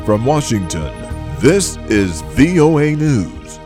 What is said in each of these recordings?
From Washington, this is VOA News.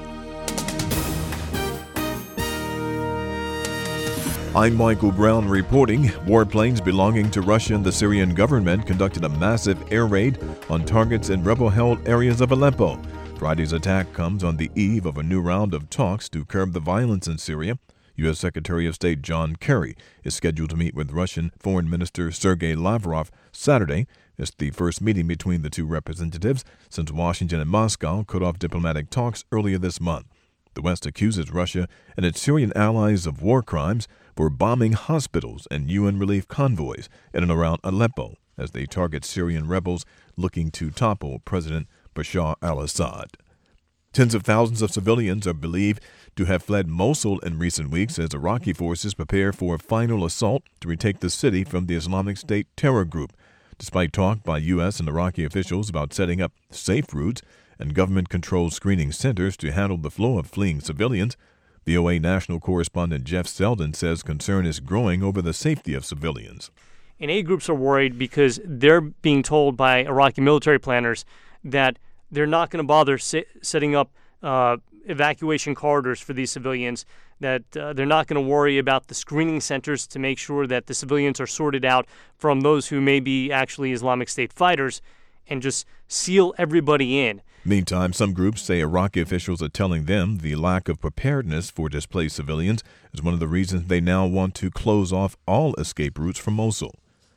I'm Michael Brown reporting. Warplanes belonging to Russia and the Syrian government conducted a massive air raid on targets in rebel-held areas of Aleppo. Friday's attack comes on the eve of a new round of talks to curb the violence in Syria. U.S. Secretary of State John Kerry is scheduled to meet with Russian Foreign Minister Sergei Lavrov Saturday. It's the first meeting between the two representatives since Washington and Moscow cut off diplomatic talks earlier this month. The West accuses Russia and its Syrian allies of war crimes for bombing hospitals and UN relief convoys in and around Aleppo as they target Syrian rebels looking to topple President Bashar al-Assad. Tens of thousands of civilians are believed to have fled Mosul in recent weeks as Iraqi forces prepare for a final assault to retake the city from the Islamic State terror group. Despite talk by U.S. and Iraqi officials about setting up safe routes and government-controlled screening centers to handle the flow of fleeing civilians, VOA national correspondent Jeff Selden says concern is growing over the safety of civilians. And aid groups are worried because they're being told by Iraqi military planners that they're not going to bother setting up evacuation corridors for these civilians, that they're not going to worry about the screening centers to make sure that the civilians are sorted out from those who may be actually Islamic State fighters, and just seal everybody in. Meantime, some groups say Iraqi officials are telling them the lack of preparedness for displaced civilians is one of the reasons they now want to close off all escape routes from Mosul.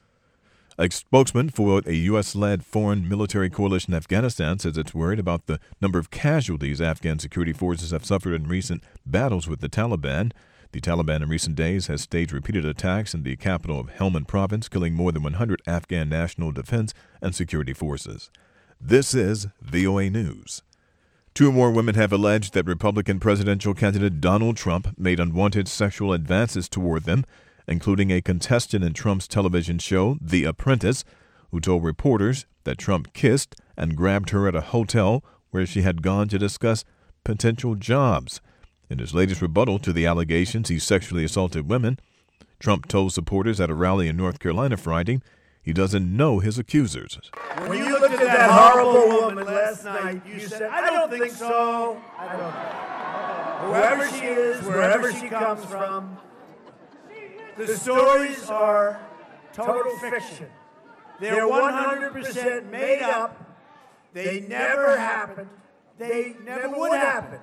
A spokesman for a U.S.-led foreign military coalition in Afghanistan says it's worried about the number of casualties Afghan security forces have suffered in recent battles with the Taliban. The Taliban in recent days has staged repeated attacks in the capital of Helmand province, killing more than 100 Afghan national defense and security forces. This is VOA News. Two more women have alleged that Republican presidential candidate Donald Trump made unwanted sexual advances toward them, including a contestant in Trump's television show, The Apprentice, who told reporters that Trump kissed and grabbed her at a hotel where she had gone to discuss potential jobs. In his latest rebuttal to the allegations he sexually assaulted women, Trump told supporters at a rally in North Carolina Friday he doesn't know his accusers. When you looked at that horrible woman last night, you said, I don't think so. I don't know. Whoever she is, wherever she comes from, the stories are total fiction. They're 100% made up. They never happened. They never would happen.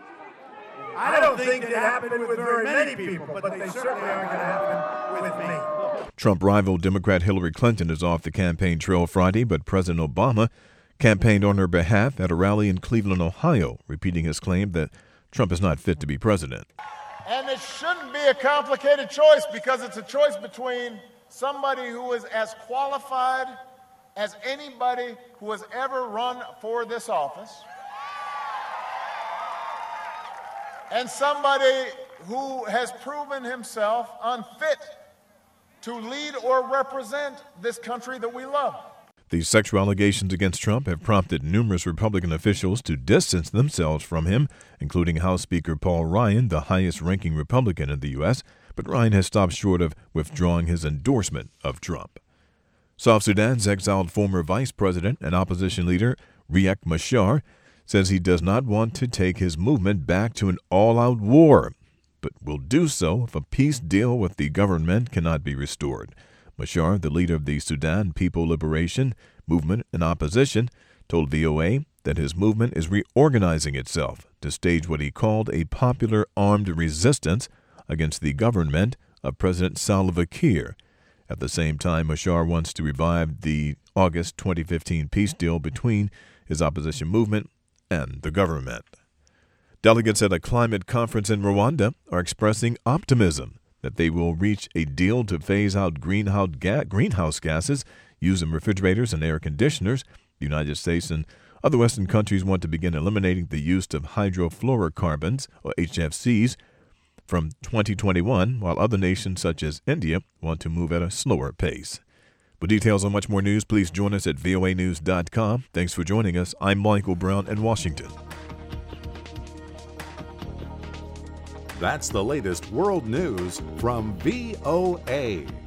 I don't think it happened with very many people, but they certainly aren't going to happen with me. Trump rival Democrat Hillary Clinton is off the campaign trail Friday, but President Obama campaigned on her behalf at a rally in Cleveland, Ohio, repeating his claim that Trump is not fit to be president. And it shouldn't be a complicated choice because it's a choice between somebody who is as qualified as anybody who has ever run for this office and somebody who has proven himself unfit to lead or represent this country that we love. The sexual allegations against Trump have prompted numerous Republican officials to distance themselves from him, including House Speaker Paul Ryan, the highest-ranking Republican in the U.S., but Ryan has stopped short of withdrawing his endorsement of Trump. South Sudan's exiled former vice president and opposition leader Riek Machar says he does not want to take his movement back to an all-out war, but will do so if a peace deal with the government cannot be restored. Machar, the leader of the Sudan People Liberation Movement in opposition, told VOA that his movement is reorganizing itself to stage what he called a popular armed resistance against the government of President Salva Kiir. At the same time, Machar wants to revive the August 2015 peace deal between his opposition movement and the government. Delegates at a climate conference in Rwanda are expressing optimism that they will reach a deal to phase out greenhouse gases used in refrigerators and air conditioners. The United States and other Western countries want to begin eliminating the use of hydrofluorocarbons, or HFCs, from 2021, while other nations such as India want to move at a slower pace. For details on much more news, please join us at voanews.com. Thanks for joining us. I'm Michael Brown in Washington. That's the latest world news from VOA.